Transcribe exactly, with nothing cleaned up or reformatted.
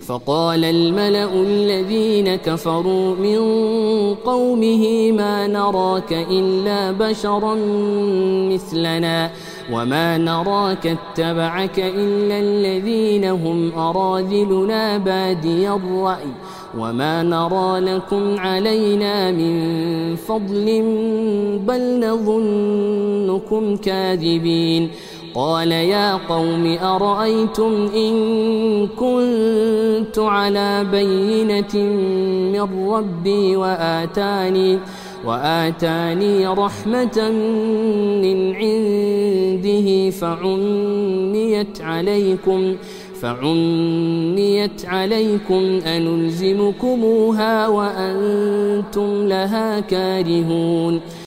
فقال الملأ الذين كفروا من قومه ما نراك إلا بشرا مثلنا وما نراك اتبعك إلا الذين هم أراذلنا بادي الرأي وما نرى لكم علينا من فضل بل نظنكم كاذبين. قال يا قوم أرأيتم إن كنت على بينة من ربي وآتاني, وآتاني رحمة من عنده فعميت عليكم فعميت عليكم أنلزمكموها وأنتم لها كارهون.